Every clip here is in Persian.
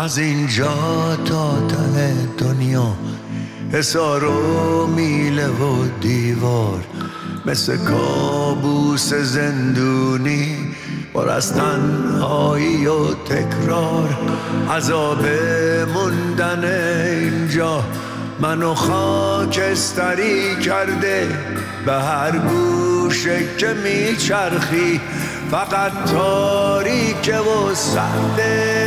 از اینجا تا ته دنیا حصار و میله و دیوار، مثل کابوس زندونی پر از تنهایی و تکرار. عذاب موندن اینجا منو خاکستری کرده، به هر گوشه که میچرخی فقط تاریکه و سرده.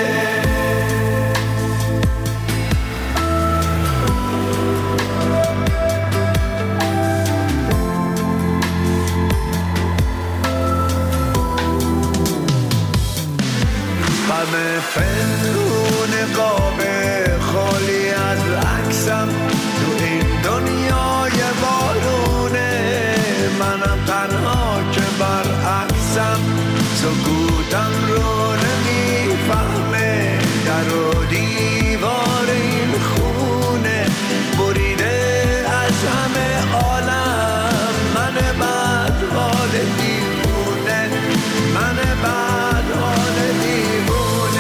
غم پنهون قاب خالی از عکسم تو این دنیای بارونه، منم تنها که برعکسم، سکوتم رو نمیفهمه، در و دیوار این خونه بریده از همه عالم. من بد حال دیوونه، من بد حال دیوونه.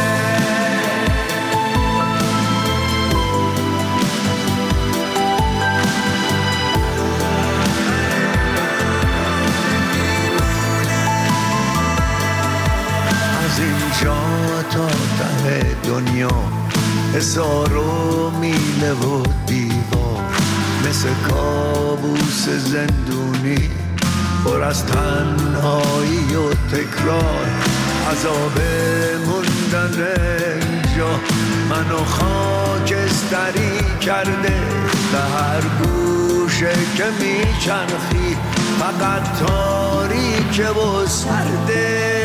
از اینجا تا ته دنیا حصار و میله و دیوار، مثل کابوس زندونی پر از تنهایی و تکرار. عذاب موندن اینجا منو خاکستری کرده، به هر گوشه که میچرخی فقط تاریکه و سرده.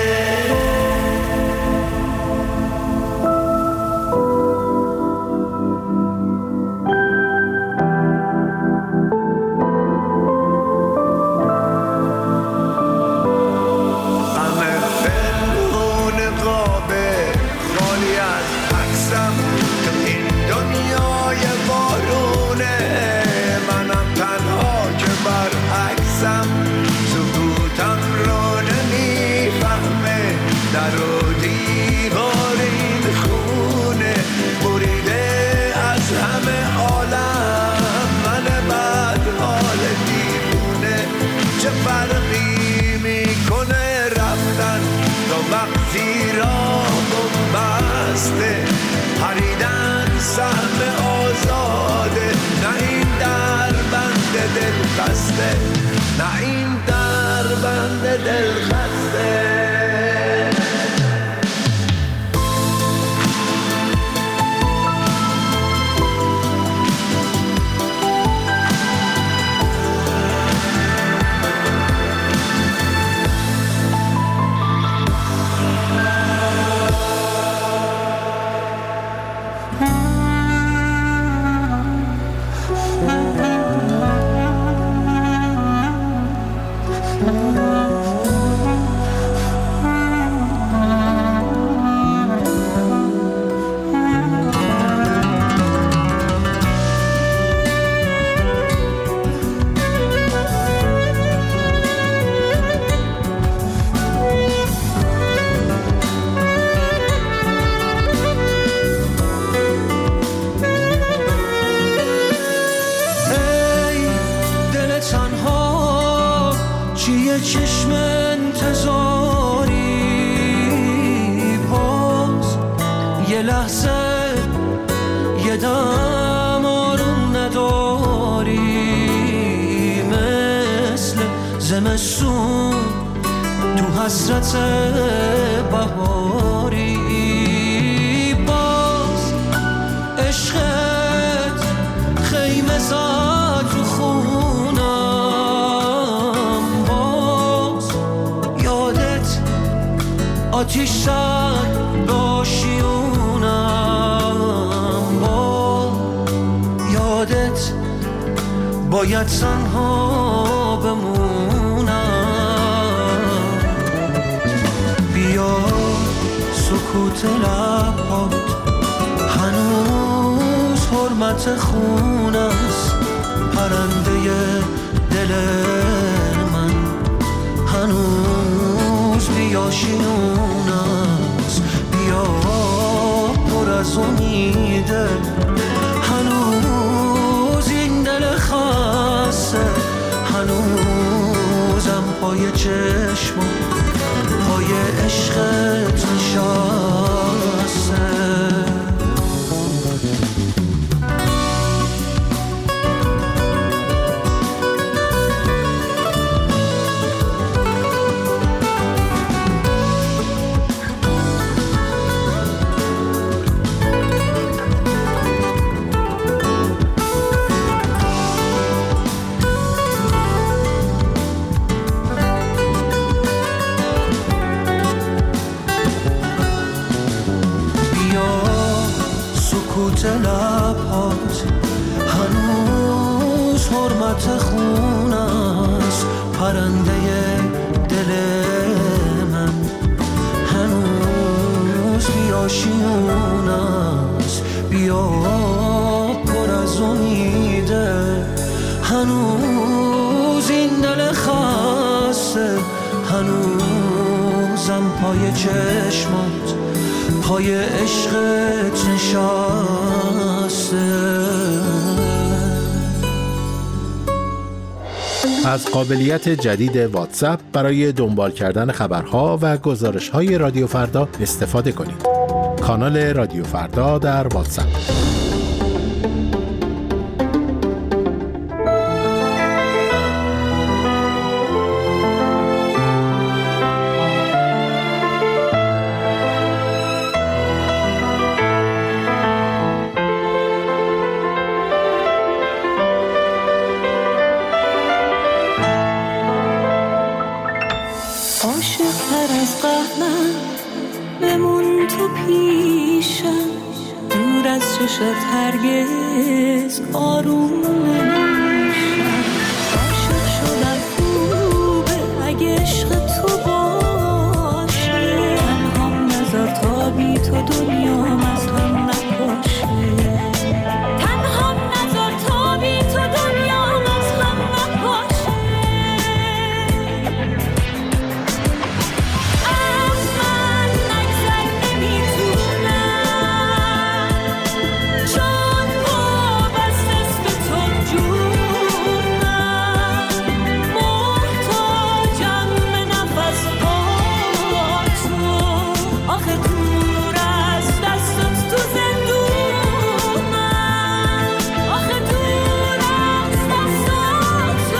سکوتم رو نمیفهمه، در و دیوار این خونه بریده از همه عالم. من بد حال دیوونه، چه فرقی میکنه رفتن تا وقتی راه بسته، پریدن سهم آزاده، نه این در بند دل بسته، نه این در بند دل خسته. چشم انتظاری باز یه لحظه یه دم آروم نداری، مثل زمستون تو حسرت بهاری. باز عشقت خیمه زد رو خونم، آتیش زد باشیونم، با یادت باید تنها بمونم. بیا سکوت لبات هنوز حرمت خون است، پرنده دل من هنوز بیاشیون است. بیا از امیده، هنوز این دل خسته، هنوزم پای چشمم پای عشقت نشسته. لبات هنوز حرمت خون است، پرنده دل من هنوز بیاشیون است، بیا پر از امیده، هنوز این دل خسته، هنوزم پای چشمات پای عشقت نشسته. از قابلیت جدید واتساپ برای دنبال کردن خبرها و گزارش‌های رادیو فردا استفاده کنید. کانال رادیو فردا در واتساپ. شد هرگز آروم نمیشم، عاشق شدم خوبه اگه عشق تو باشه، تنهام نذار تا بی تو دنیام از هم نپاشه، تنهام نذار تا بی تو دنیام از هم نپاشه. از من نگذر نمیتونم، چون وابستست به تو جونم، محتاجم به نفس با تو، آخه دور از دستت تو زندونم، آخه دور از دستت تو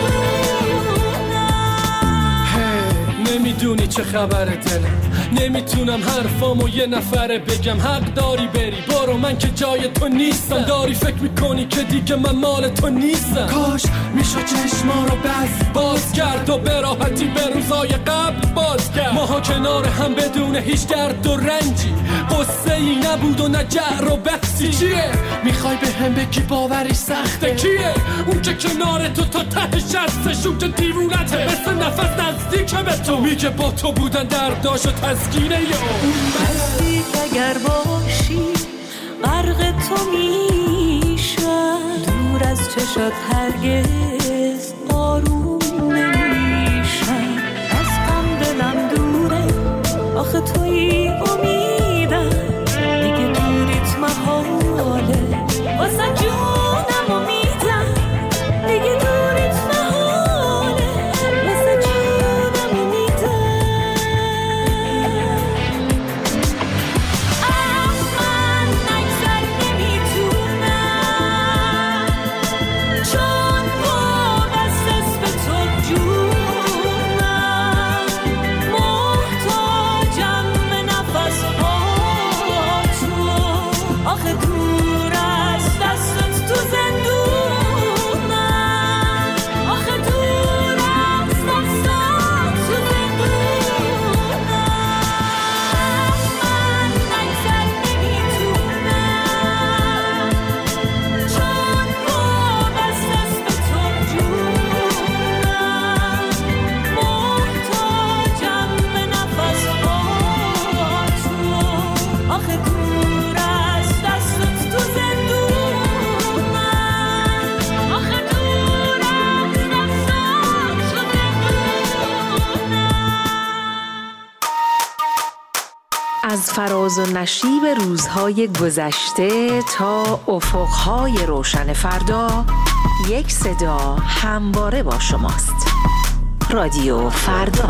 زندونم. نمیدونی چه خبره دلم، نمیتونم حرفامو یه نفره بگم، حق داری بری برو، من که جای تو نیستم، داری فکر میکنی که دیگه من مال تو نیستم، کاش میشو چشما رو باز کرد و به راحتی به روزای قبل باز کرد، ماها کنار هم بدون هیچ درد و رنجی، قصه ای نبود و نه جعر و بحثی، چیه میخوای به هم بگی باوری سخته، کیه اون که کنار تو تا ته شستش، اون که دیوونته مثل نفس نزدیکه به تو، میگه با تو بودن درداش و تسکینه یا بستی که اگر باشی غرق تو میشم، دور از چشات هرگز آروم نمیشم، از غم دلم دوره آخه توی امیدم، دیگه دوریت محاله واسه جونم امیدم، دیگه دوریت محاله واسه جونم امیدم. از من نگذر نمیتونم، چون فراز و نشیب روزهای گذشته تا افقهای روشن فردا، یک صدا همواره با شماست. رادیو فردا.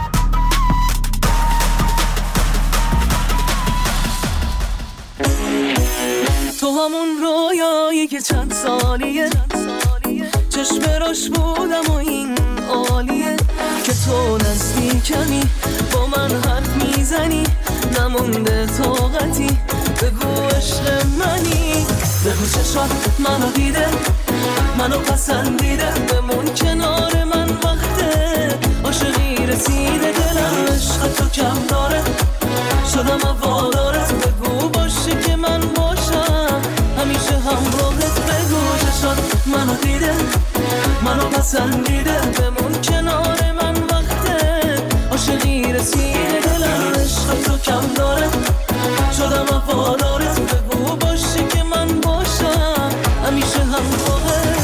تو همون رویایی که چند سالیه چشم راش بودم و این عالیه که تو نزدیکمی با من حرف میزنی نمونده طاقتی بگو عشق منی بگو چشات منو دیده منو پسندیده بمون کنار من وقته عاشقی رسیده دلم عشق تو کم داره شدم هوادارت بگو باشه که من باشم همیشه همراهت بگو چشات منو دیده منو پسندیده بمون کنار من وقته عاشقی رسیده دلم عشق تو کم داره شدم هوادارت بگو باشه که من باشم همیشه همراهت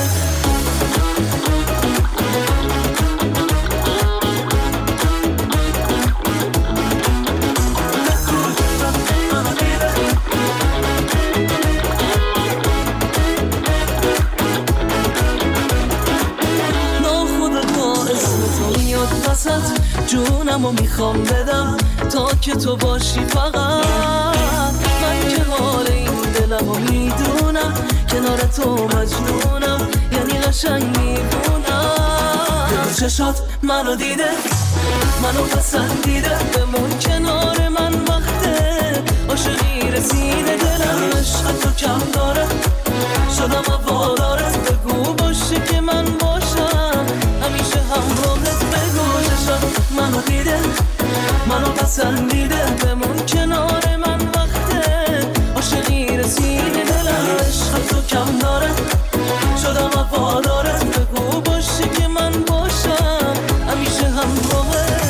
جونمو میخوام بدم تا که تو باشی فقط من که حال این دلمو میدونم کنار تو مجنونم یعنی قشنگ میبونم چشات منو دیده منو پسندیده بمون کنار من وقته عاشقی رسیده دلم عشق تو کم داره شدم هوادارت بگو باشه که من باشم همیشه همراهت بگو چشات منو دیده منو پسندیده بمون کنار من وقته عاشقی رسیده دلم عشق تو کم داره شدم هوادارت بگو باشه که من باشم همیشه همراهت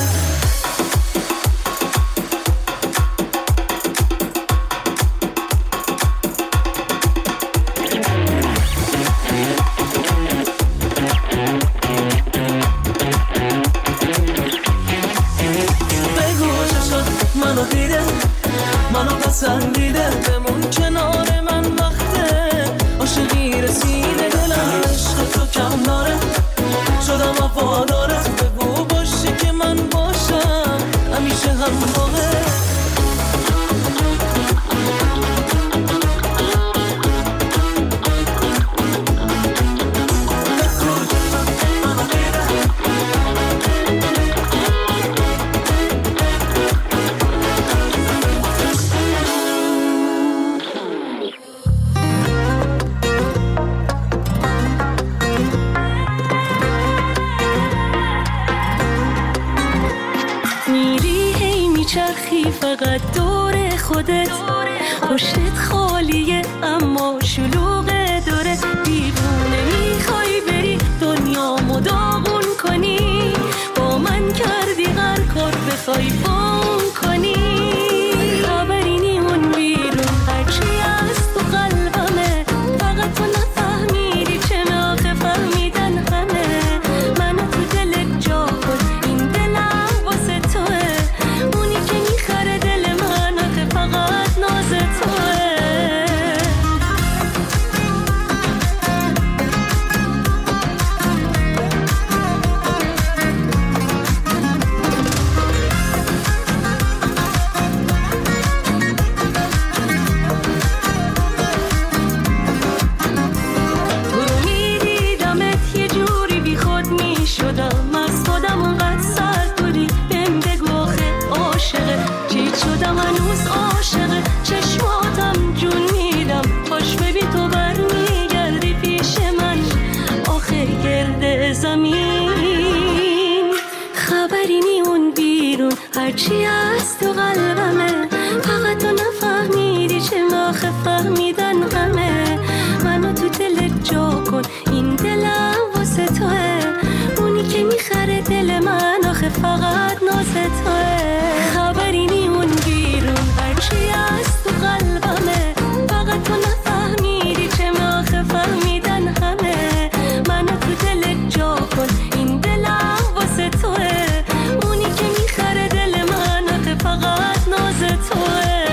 منو پسندیده بمون کنار من وقته عاشقی رسیده دلم عشق تو کم داره شدم هوادارت بگو باشه که من باشم همیشه همراهت فقط دور خودت پشتت خالیه اما شلوغه داره دیوونه میخوای بری دنیامو داغون کنی با من کردی هر کار بخوای بام کنی خبری نیمون بیرون هرچی از تو قلبمه فقط تو نفهمیدی چه ناخه فهمیدن همه منو تو دلت جا کن این دلم واسه توه اونی که میخره دل من آخه فقط ناز توه چشماتم جون میدم خوش ببین تو برمیگردی پیش من آخه گرد زمین خبری نیون بیرون هرچی از تو قلبمه فقط تو نفهمیدی چه آخه فهمیدن همه منو تو دلت جا کن این دلم واسه توه اونی که میخره دل من آخه فقط ناز توه خبری نیون بیرون هرچی از تو قلبمه فقط تو نفهمیدی چه آخه فهمیدن همه منو تو دلت جا کن این دلم واسه توه اونی که میخره دل من آخه فقط ناز توه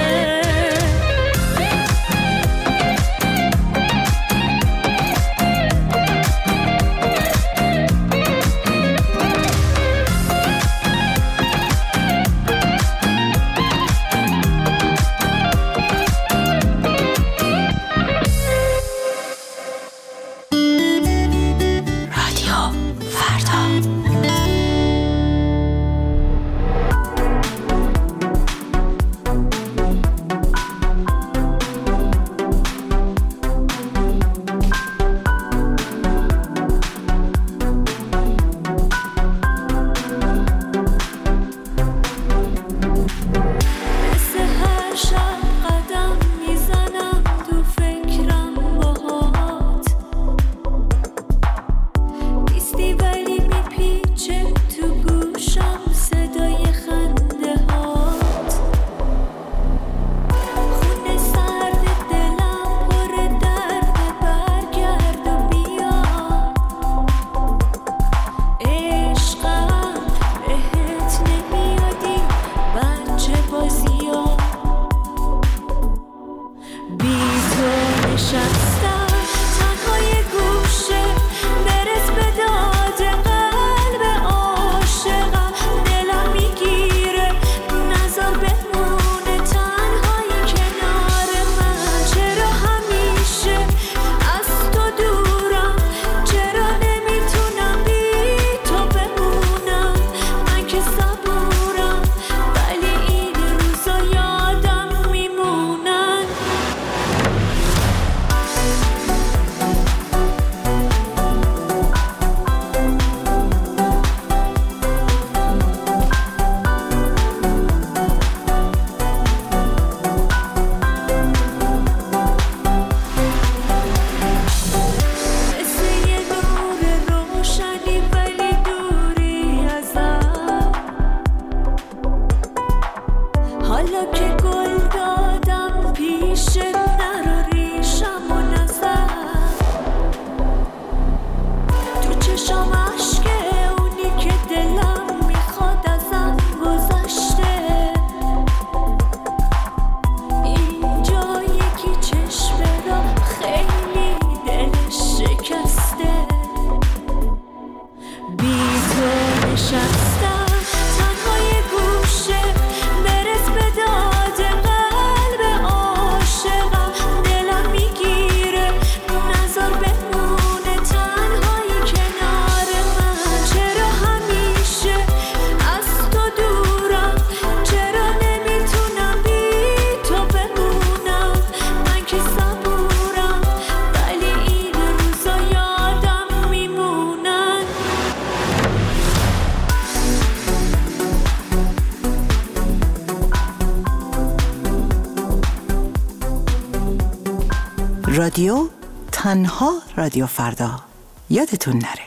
رادیو تنها رادیو فردا. یادتون نره.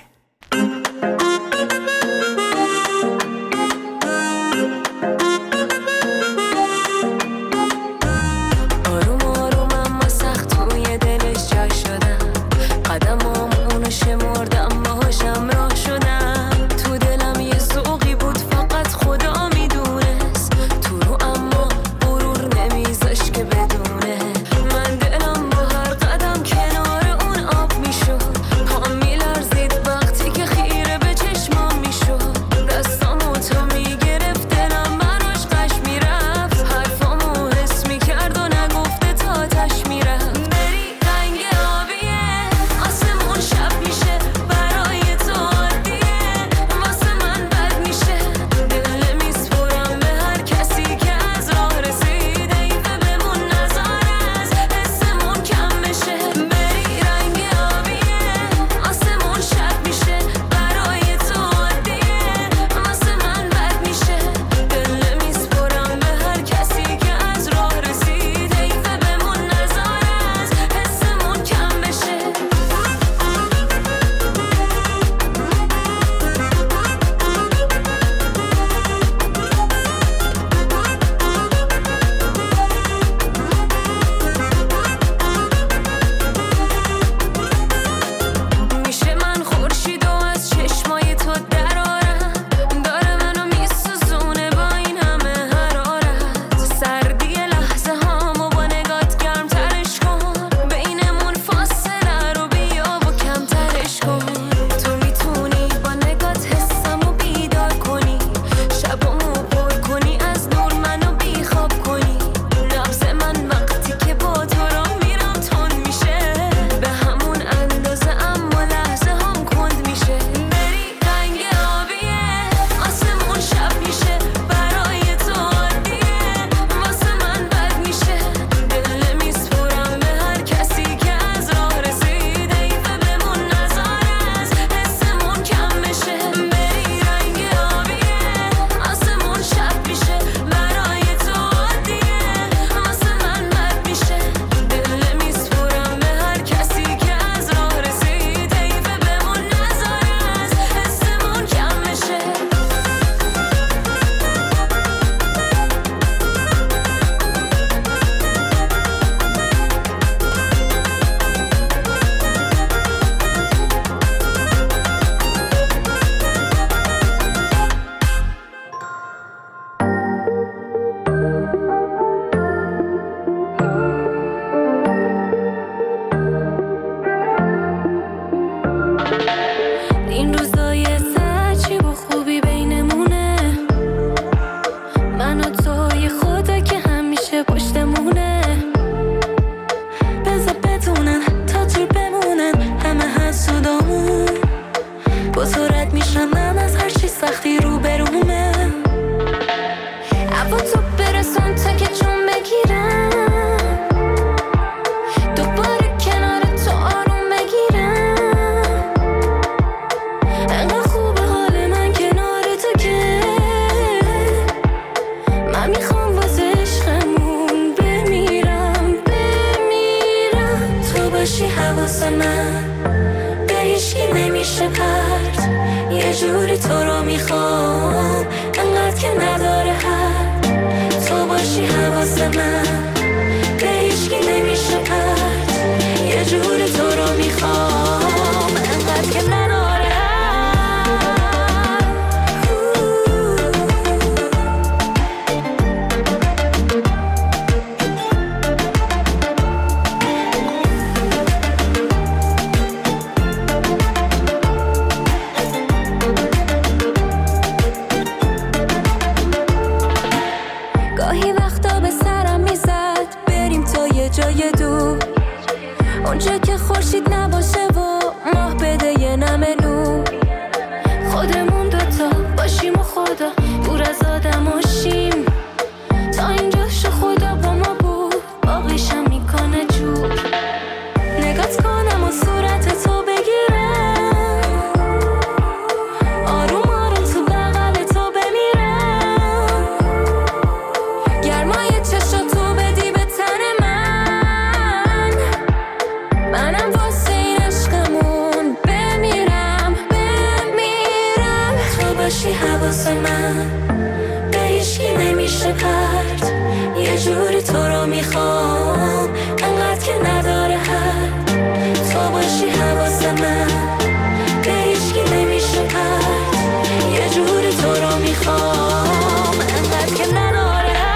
حواس من به هیچکی نمیشه پرت، یه جوری تو رو میخوام انقدر که نداره حد، تو باشی حواس من به هیچکی نمیشه پرت، یه جوری تو رو میخوام انقدر که نداره حد.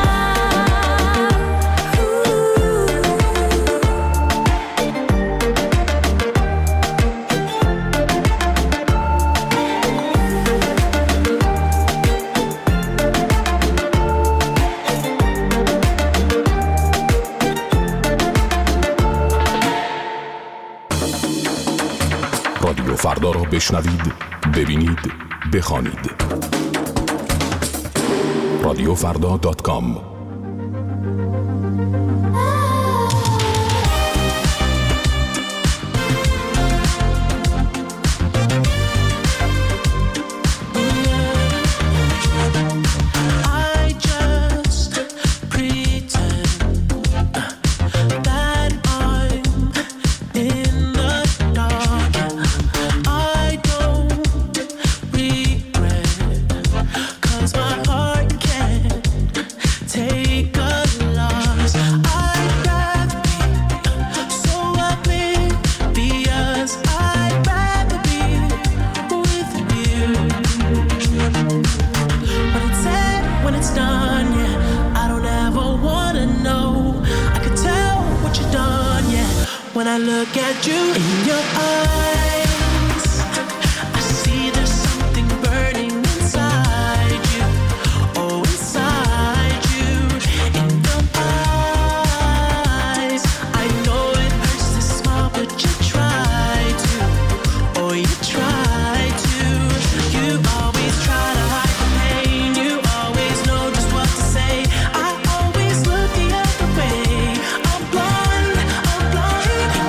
رادیو فردا را بشنوید، ببینید، بخوانید. رادیوفردا.com. When I look at you in your eyes, I see there's something burning inside you. Oh, inside you, in your eyes. I know it hurts to smile, but you try to. Oh, you try to. You always try to hide the pain. You always know just what to say. I always look the other way. I'm blind, I'm blind.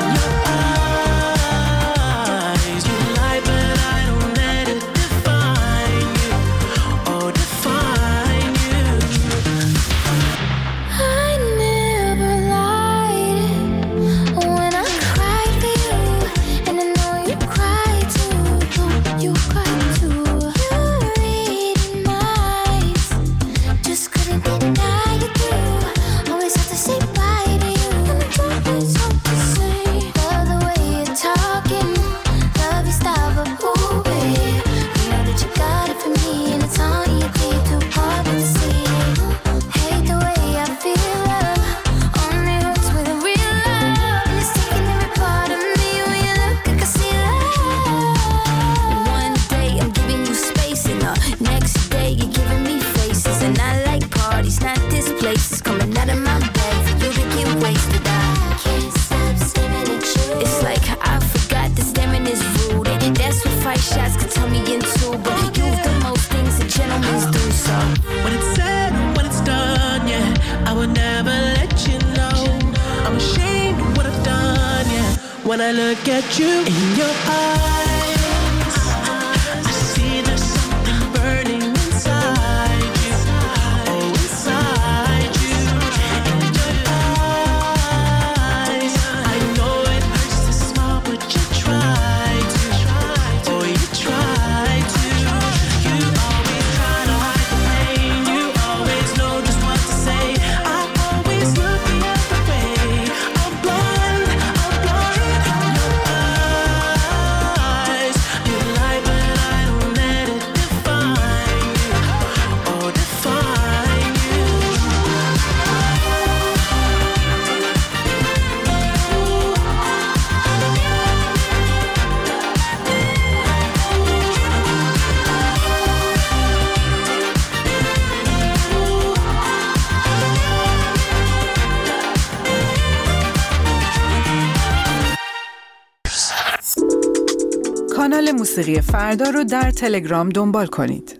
When I look at you in your eyes, I see there's something burning inside you. Oh, inside you, in your eyes. I know it hurts to smile, but you try to. Oh, you try to. You always try to hide the pain. You always know just what to say. I always look the other way. I'm blind, I'm blind. کانال موسیقی فردا رو در تلگرام دنبال کنید.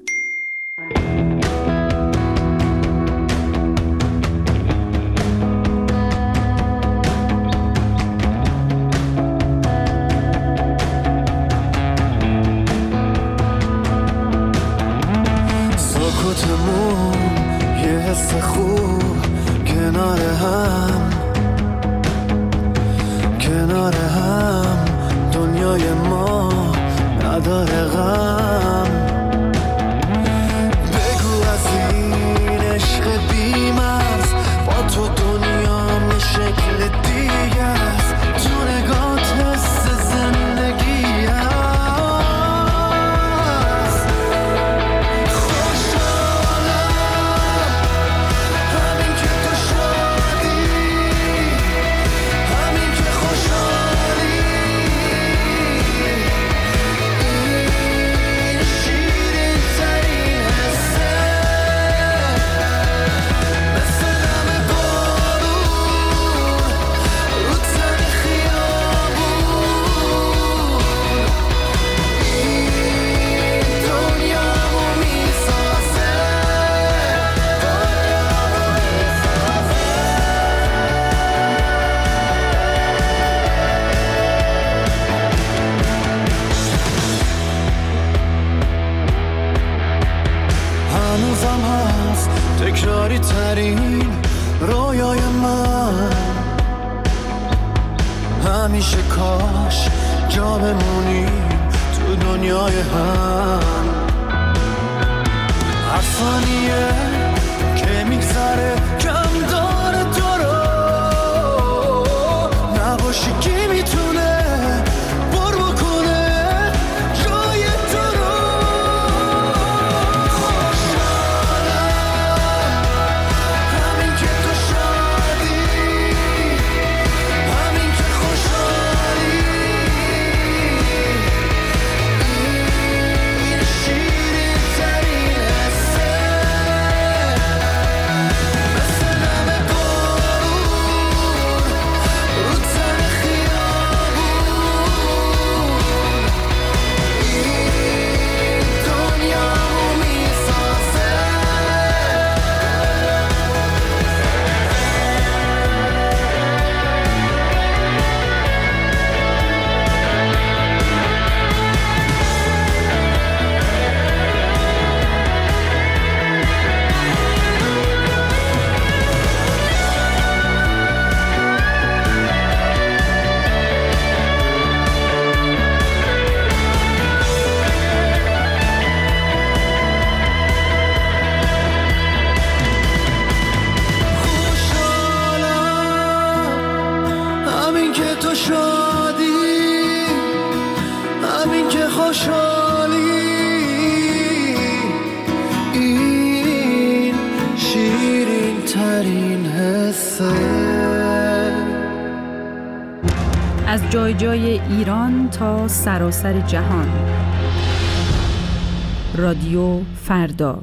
سکوتمون یه حس خوب کنار هم، کنار هم دنیای ما نداره غم. هنوزم هست تکراری ترین رویای من. همیشه کاش جا بمونیم تو دنیای هم. هر ثانیه که میگذره کم داره تو رو، نباشی کی میتونه پر بکنه جای تو رو. خوشحالم همین که تو شادی، همین که خوشحالی، این شیرین ترین حسه، مثل نم بارون رو تن خیابون، این دنیامو میسازه. همین که تو شادی، همین که خوشحالی، این شیرین ترین حسه. از جای جای ایران تا سراسر جهان. رادیو فردا.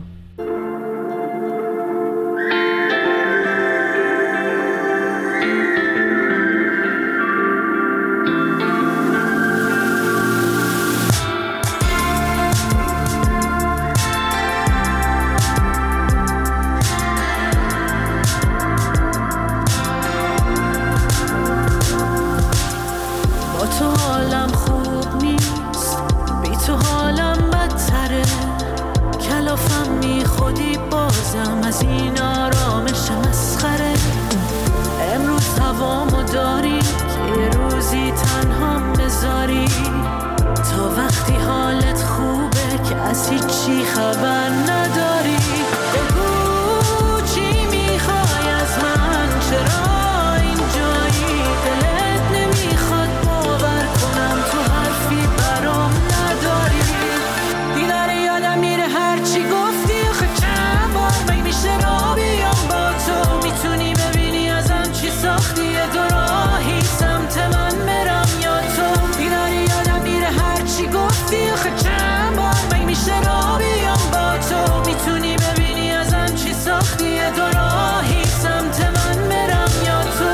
با تو حالم خوب نیست، بی تو حالم بدتره. کلافم می خودی بازم از این آرامش مسخره. امروز هوامو داری که یه روزی تنهام بذاری، تا وقتی حالت خوبه که از هیچی خبر نداری. بگو چی میخوای از من، چرا اینجایی؟ دلت نمیخواد باور کنم تو حرفی برام نداری. دیداره یادم میره هرچی گفتی، آخه چند بار می میشه را بیام با تو. میتونی ببینی ازم چی ساختی، یه دو راهی سمت من برم یا تو. دیداره یادم میره هرچی گفتی، آخه چند بار می میشه را بیام با تو. میتونی ببینی ازم چی ساختی، یه دو راهی سمت من برم یا تو.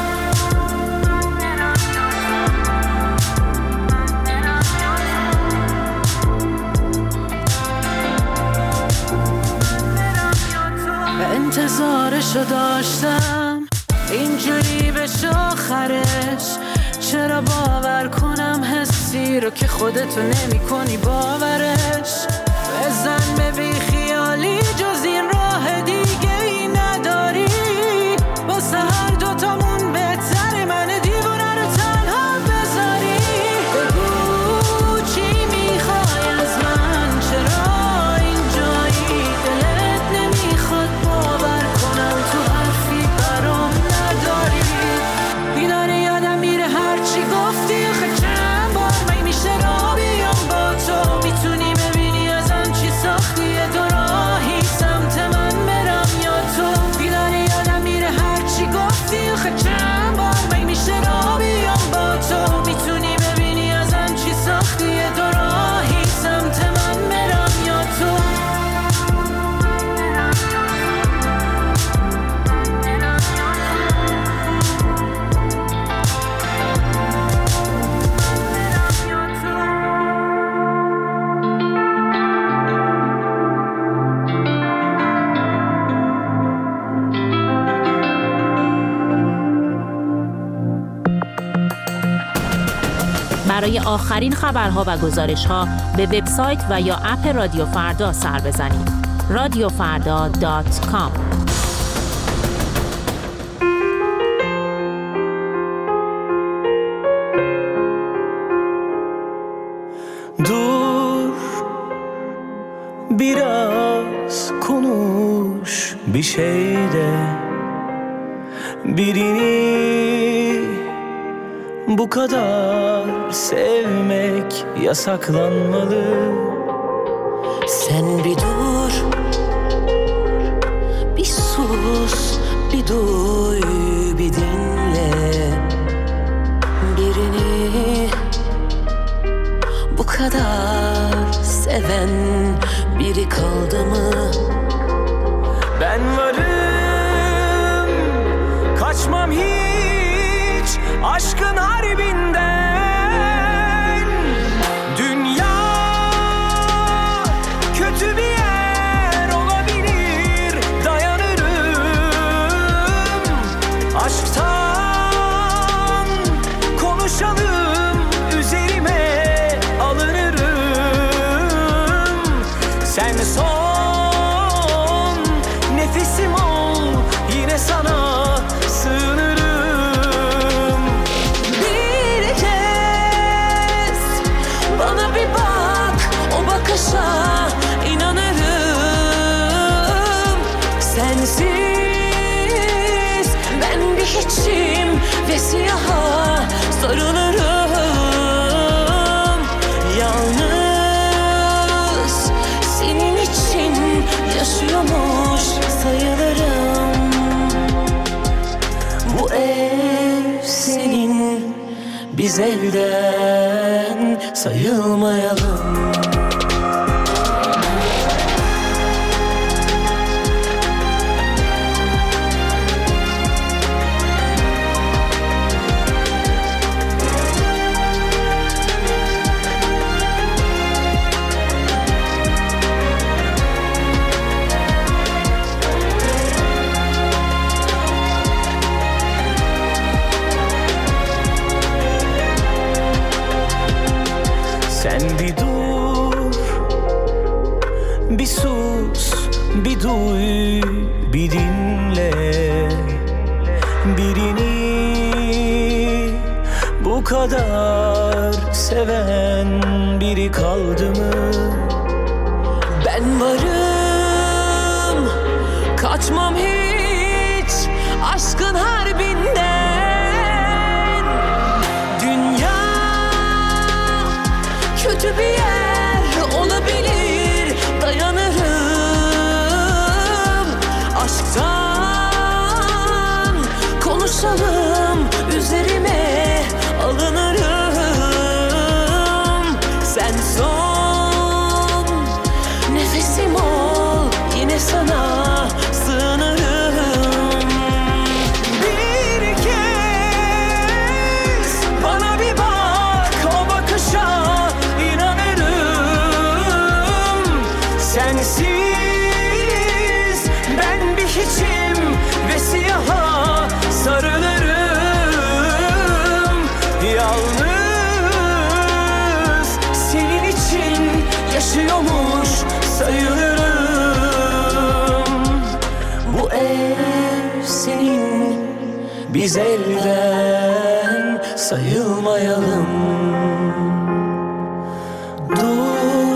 انتظارشو داشتم اینجوری بشه آخرش. چرا باور کنم حسی رو که خودتو نمی کنی باورش. بزن به بی خیالی، جز این راه دیگه ای نداری. واسه هر دوتامون بهتره من دیوونه رو تنها بذاری. بگو چی میخوای از من، چرا اینجایی؟ دلت نمیخواد باور کنم تو حرفی برام نداری. دیداره یادم میره هرچی گفتی، آخه چند بار می میشه را بیام با تو. میتونی ببینی ازم چی ساختی، یه دو راهی سمت من برم یا تو. دیداره یادم میره هرچی گفتی، آخه چند بار می میشه را بیام با تو. میتونی ببینی ازم چی ساختی، یه دو راهی سمت من برم یا تو. برای آخرین خبرها و گزارش‌ها به وبسایت و یا اپ رادیو فردا سر بزنید. رادیوفردا.com. Dur biraz konuş bir şeyde, birini bu kadar sevmek yasaklanmalı. Sen bir dur, bir sus, bir duy, bir dinle. Birini bu kadar seven biri kaldı mı? Ben varım, kaçmam hiç aşkın harbinden. Dünya kötü bir yer olabilir, dayanırım. Aşktan konuşalım, üzerime alınırım. Sen son nefesim ol, yine sana sığınırım. Bir kez bana bir bak, o bakışa inanırım. Sensiz ben bir hiçim ve siyaha sarılırım. Yalnız senin için yaşıyormuş sayılırım. Bu ev senin, biz elden sayılmayalım. Sen bir dur, bir sus, bir duy, bir dinle. Birini bu kadar seven biri kaldı mı? Ben varım, kaçmam hiç aşkın harbinden. Dünya kötü bir yer olabilir, dayanırım. Aşktan konuşalım, üzerime alınırım. Sen son nefesim ol, yine sana sığınırım. Bir kez bana bir bak, o bakışa inanırım. Sensiz ben bir hiçim ve siyaha sarılırım. Yalnız senin için yaşıyormuş sayılırım. Bu ev senin, biz elden sayılmayalım. Dur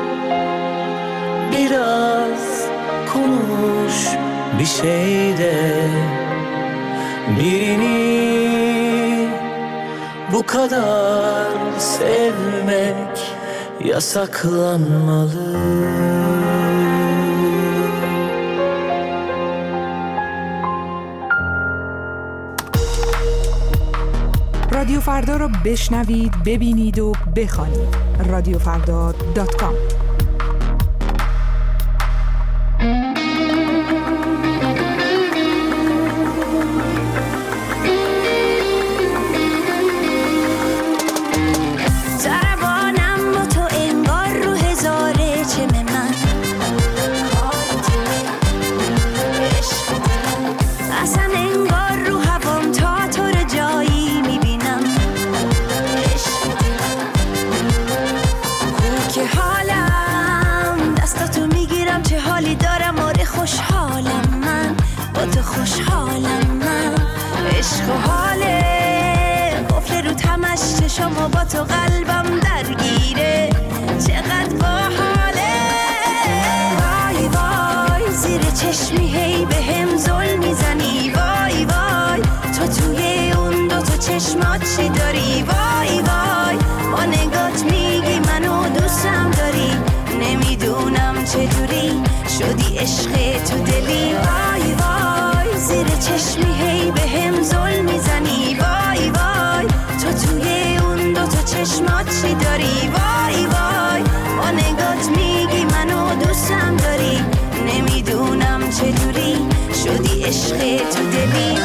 biraz konuş bir şeyde, birini bu kadar sevmek yasaklanmalı. رادیو فردا را بشنوید، ببینید و بخوانید. رادیوفردا.com. که حالم حالی دارم آره خوشحالم من با تو خوشحالم من عشق و حاله قفل رو تمش چشم و با تو قلبم درگیره چقدر باحاله وای وای زیر چشمی هی به هم ظلم میزنی وای وای تو توی اون دو تا چشمات چی داری وای وای با نگات میگی منو دوستم داری نمیدونم چجوری شدی عشق تو دلی وای وای زیر چشمی هی به هم ظلم میزنی وای وای تو توی اون دو تا چشمات چی داری وای وای با نگات میگی منو دوستم داری نمیدونم چجوری شدی عشق تو دلی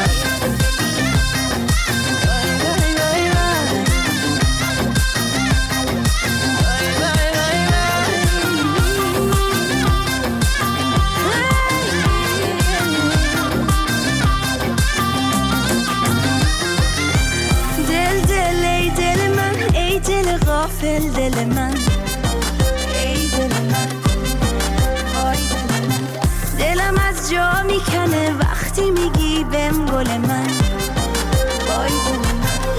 غافل دل من ای دل من وای دل من دلم از جا میکنه وقتی میگی بهم گل من وای دل من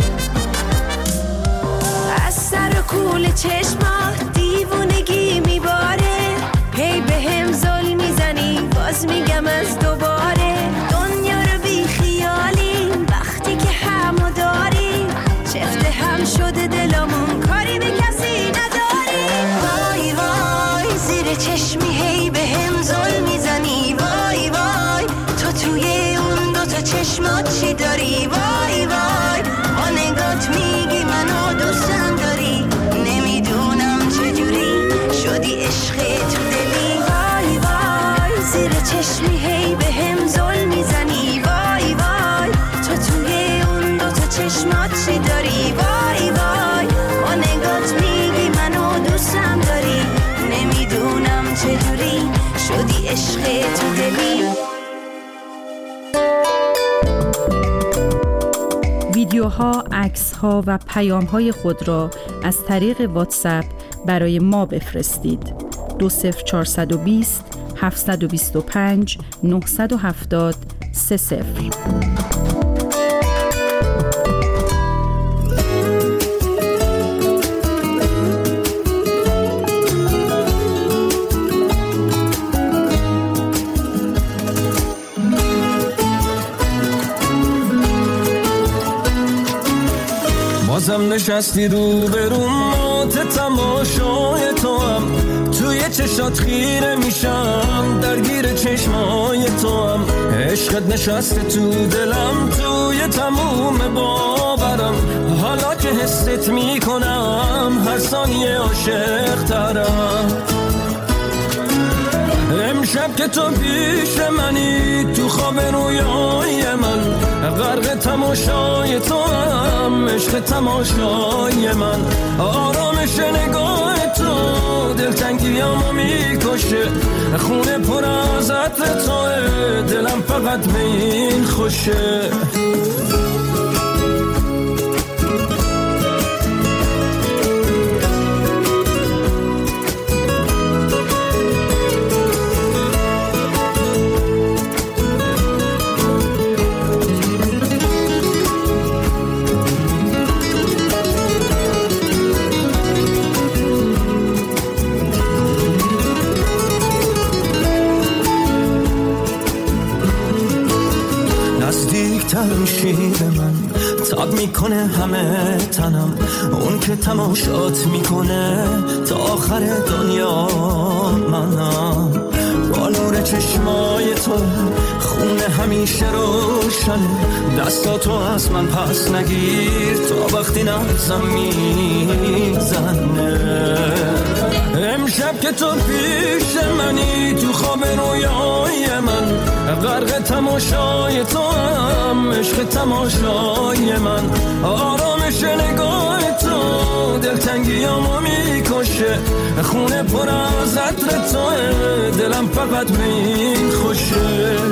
از سر و کول چشمات دیوونگی میباره هی بهم ظلم میزنی باز میگم از دوباره دنیا رو بی خیالی وقتی که همو داری چفت هم شده دلمون کاری به کسی نداری وای وای زیر چشمی هی به هم ظلم میزنی وای وای تو توی اون دو تا چشمات چی داری وای وای با نگات میگی منو دوستم داری نمیدونم چجوری شدی عشق تو دلی وای وای زیر چشمی هی به هم ظلم میزنی وای وای تو توی اون دو تا چشمات چی داری وای وای با نگات میگی منو دوستم داری نمیدونم چجوری شدی عشق تو دلی ویدیوها، عکس‌ها و پیام‌های خود را از طریق واتساپ برای ما بفرستید. 20420 725 970 30. بازم نشستی رو مات تماشای تو هم توی چشات خیره میشم درگیر چشمای تو هم عشقت نشسته تو دلم توی تموم باورم حالا که حست میکنم هر ثانیه عاشق ترم امشب که تو پیش منی تو خواب رویای من غرق تماشای تو هم عشق تماشای من آرامش نگاه تو دلتنگیامو میکشه خونه پر از عطر توه دلم فقط به این خوشه میشی به من تاب میکنه همه تنم اون که تماشات میکنه تا آخر دنیا منم با نور چشمای تو خونه همیشه روشنه دستاتو از من پس نگیر تا وقتی نبزم میزنه امشب که تو پیش منی تو خواب رویای من غرق تماشای تو هم عشق تماشای من آرامش نگاه تو دلتنگیامو میکشه خونه پر از عطر توه دلم فقط به این خوشه